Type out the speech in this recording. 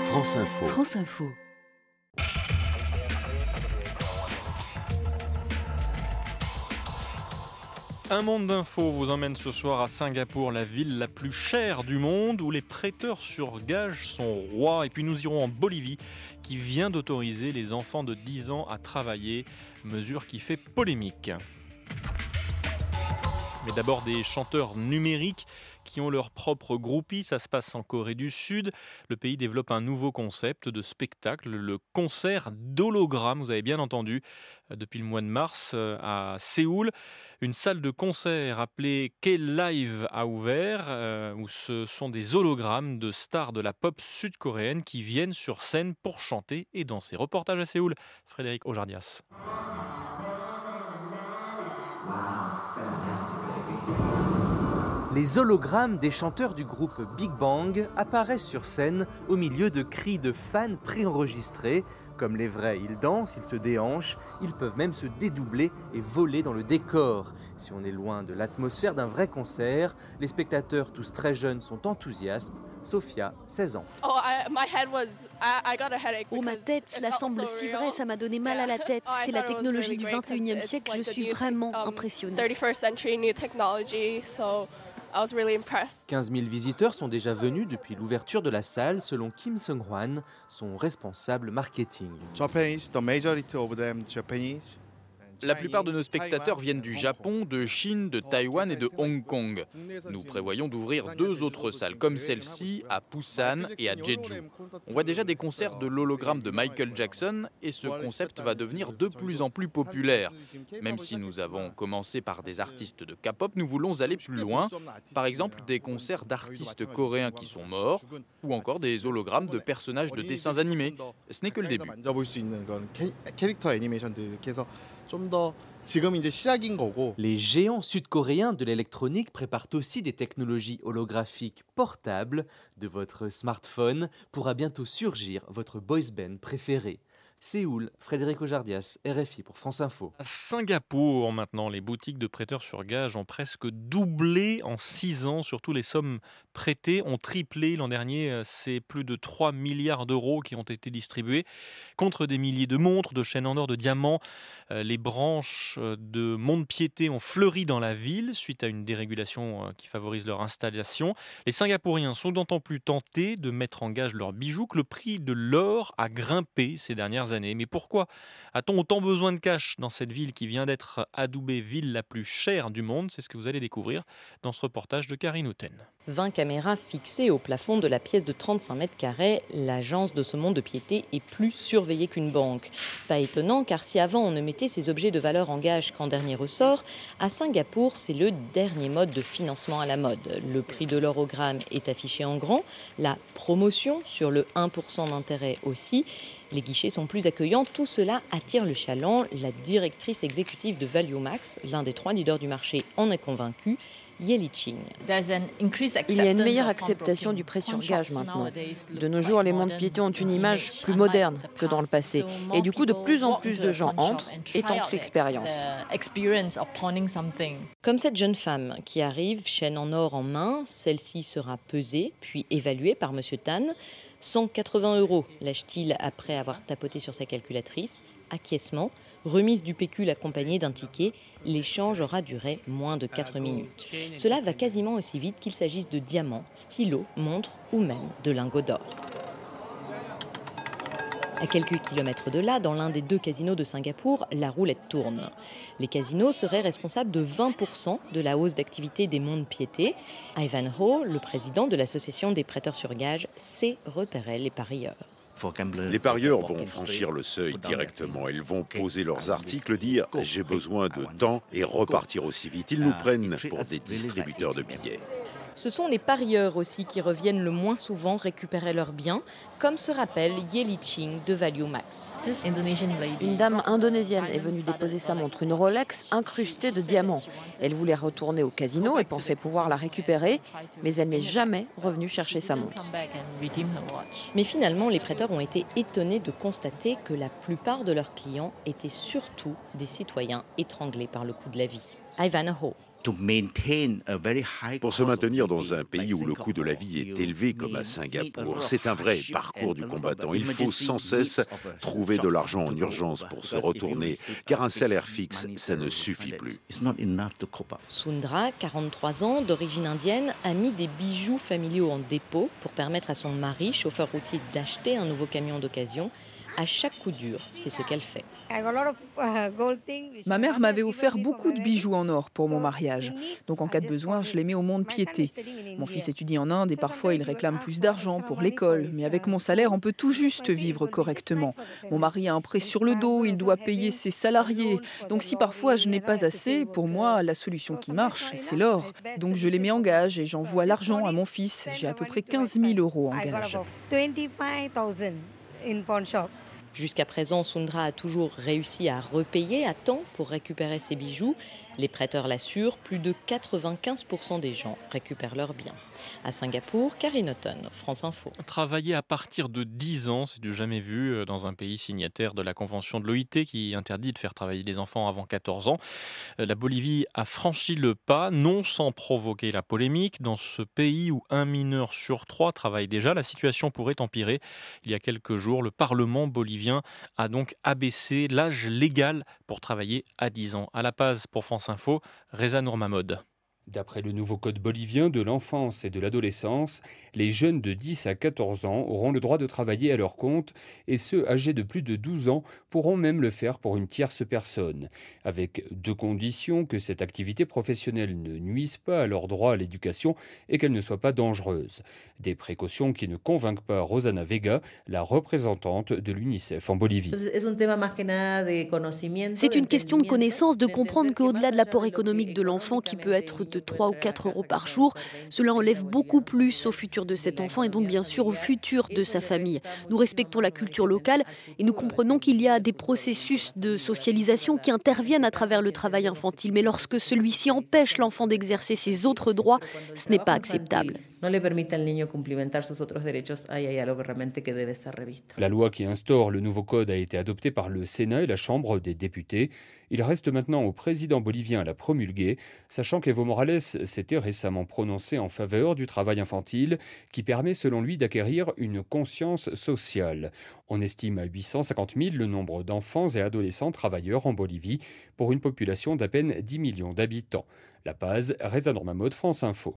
France Info. France Info. Un monde d'infos vous emmène ce soir à Singapour, la ville la plus chère du monde, où les prêteurs sur gage sont rois. Et puis nous irons en Bolivie, qui vient d'autoriser les enfants de 10 ans à travailler, mesure qui fait polémique. Mais d'abord des chanteurs numériques qui ont leur propre groupie. Ça se passe en Corée du Sud. Le pays développe un nouveau concept de spectacle, le concert d'hologrammes. Vous avez bien entendu, depuis le mois de mars à Séoul. Une salle de concert appelée K-Live a ouvert, où ce sont des hologrammes de stars de la pop sud-coréenne qui viennent sur scène pour chanter et danser. Reportage à Séoul, Frédéric Ojardias. Les hologrammes des chanteurs du groupe Big Bang apparaissent sur scène au milieu de cris de fans préenregistrés. Comme les vrais, ils dansent, ils se déhanchent, ils peuvent même se dédoubler et voler dans le décor. Si on est loin de l'atmosphère d'un vrai concert, les spectateurs, tous très jeunes, sont enthousiastes. Sophia, 16 ans. Oh, ma tête, cela semble si vrai, ça m'a donné mal à la tête. C'est la technologie du 21e siècle, je suis vraiment impressionnée. 15 000 visiteurs sont déjà venus depuis l'ouverture de la salle, selon Kim Seung-hwan, son responsable marketing. La plupart de nos spectateurs viennent du Japon, de Chine, de Taïwan et de Hong Kong. Nous prévoyons d'ouvrir 2 autres salles comme celle-ci à Busan et à Jeju. On voit déjà des concerts de l'hologramme de Michael Jackson et ce concept va devenir de plus en plus populaire. Même si nous avons commencé par des artistes de K-pop, nous voulons aller plus loin. Par exemple, des concerts d'artistes coréens qui sont morts ou encore des hologrammes de personnages de dessins animés. Ce n'est que le début. Les géants sud-coréens de l'électronique préparent aussi des technologies holographiques portables. De votre smartphone pourra bientôt surgir votre boys band préféré. Séoul, Frédéric Ojardias, RFI pour France Info. À Singapour, maintenant, les boutiques de prêteurs sur gage ont presque doublé en 6 ans. Surtout, les sommes prêtées ont triplé. L'an dernier, c'est plus de 3 milliards d'euros qui ont été distribués contre des milliers de montres, de chaînes en or, de diamants. Les branches de mont-de-piété ont fleuri dans la ville suite à une dérégulation qui favorise leur installation. Les Singapouriens sont d'autant plus tentés de mettre en gage leurs bijoux que le prix de l'or a grimpé ces dernières années. Mais pourquoi a-t-on autant besoin de cash dans cette ville qui vient d'être adoubée ville la plus chère du monde? C'est ce que vous allez découvrir dans ce reportage de Karine Houten. 20 caméras fixées au plafond de la pièce de 35 mètres carrés, l'agence de ce mont-de-piété est plus surveillée qu'une banque. Pas étonnant, car si avant on ne mettait ces objets de valeur en gage qu'en dernier ressort, à Singapour, c'est le dernier mode de financement à la mode. Le prix de l'hologramme est affiché en grand, la promotion sur le 1% d'intérêt aussi. Les guichets sont plus accueillants, tout cela attire le chaland. La directrice exécutive de ValueMax, l'un des 3 leaders du marché, en est convaincue. Yeli Ching. Il y a une meilleure acceptation du prêt sur gage maintenant. De nos jours, les mont-de-piété ont une image plus moderne que dans le passé. Et du coup, de plus en plus de gens entrent et tentent l'expérience. Comme cette jeune femme qui arrive, chaîne en or en main, celle-ci sera pesée, puis évaluée par Monsieur Tan. 180 € lâche-t-il après avoir tapoté sur sa calculatrice. Acquiescement, remise du pécule accompagnée d'un ticket, l'échange aura duré moins de 4 minutes. Cela va quasiment aussi vite qu'il s'agisse de diamants, stylos, montres ou même de lingots d'or. À quelques kilomètres de là, dans l'un des 2 casinos de Singapour, la roulette tourne. Les casinos seraient responsables de 20% de la hausse d'activité des mont-de-piété. Ivan Ho, le président de l'association des prêteurs sur gage, sait repérer les parieurs. Les parieurs vont franchir le seuil directement. Ils vont poser leurs articles, dire « j'ai besoin de temps » et repartir aussi vite. Ils nous prennent pour des distributeurs de billets. Ce sont les parieurs aussi qui reviennent le moins souvent récupérer leurs biens, comme se rappelle Yeli Ching de ValueMax. Une dame indonésienne est venue déposer sa montre, une Rolex incrustée de diamants. Elle voulait retourner au casino et pensait pouvoir la récupérer, mais elle n'est jamais revenue chercher sa montre. Mais finalement, les prêteurs ont été étonnés de constater que la plupart de leurs clients étaient surtout des citoyens étranglés par le coût de la vie. Ivan Ho. Pour se maintenir dans un pays où le coût de la vie est élevé comme à Singapour, c'est un vrai parcours du combattant. Il faut sans cesse trouver de l'argent en urgence pour se retourner, car un salaire fixe, ça ne suffit plus. Sundra, 43 ans, d'origine indienne, a mis des bijoux familiaux en dépôt pour permettre à son mari, chauffeur routier, d'acheter un nouveau camion d'occasion. À chaque coup dur, c'est ce qu'elle fait. Ma mère m'avait offert beaucoup de bijoux en or pour mon mariage. Donc en cas de besoin, je les mets au mont-de-piété. Mon fils étudie en Inde et parfois il réclame plus d'argent pour l'école. Mais avec mon salaire, on peut tout juste vivre correctement. Mon mari a un prêt sur le dos, il doit payer ses salariés. Donc si parfois je n'ai pas assez, pour moi, la solution qui marche, c'est l'or. Donc je les mets en gage et j'envoie l'argent à mon fils. J'ai à peu près 15 000 € en gage. Jusqu'à présent, Sundra a toujours réussi à repayer à temps pour récupérer ses bijoux. Les prêteurs l'assurent, plus de 95% des gens récupèrent leurs biens. À Singapour, Karine Houghton, France Info. Travailler à partir de 10 ans, c'est du jamais vu dans un pays signataire de la Convention de l'OIT qui interdit de faire travailler les enfants avant 14 ans. La Bolivie a franchi le pas, non sans provoquer la polémique. Dans ce pays où un mineur sur 3 travaille déjà, la situation pourrait empirer. Il y a quelques jours, le Parlement bolivien a donc abaissé l'âge légal pour travailler à 10 ans. À La Paz, pour France Info, Reza Nourmahmod. D'après le nouveau code bolivien de l'enfance et de l'adolescence, les jeunes de 10 à 14 ans auront le droit de travailler à leur compte et ceux âgés de plus de 12 ans pourront même le faire pour une tierce personne, avec deux conditions: que cette activité professionnelle ne nuise pas à leur droit à l'éducation et qu'elle ne soit pas dangereuse. Des précautions qui ne convainquent pas Rosana Vega, la représentante de l'UNICEF en Bolivie. C'est une question de connaissance, de comprendre qu'au-delà de l'apport économique de l'enfant qui peut être de 3 ou 4 € par jour, cela enlève beaucoup plus au futur de cet enfant et donc bien sûr au futur de sa famille. Nous respectons la culture locale et nous comprenons qu'il y a des processus de socialisation qui interviennent à travers le travail infantile. Mais lorsque celui-ci empêche l'enfant d'exercer ses autres droits, ce n'est pas acceptable. La loi qui instaure le nouveau code a été adoptée par le Sénat et la Chambre des députés. Il reste maintenant au président bolivien à la promulguer, sachant qu'Evo Morales s'était récemment prononcé en faveur du travail infantile, qui permet selon lui d'acquérir une conscience sociale. On estime à 850 000 le nombre d'enfants et adolescents travailleurs en Bolivie, pour une population d'à peine 10 millions d'habitants. La Paz, Reza Nourmahmod, France Info.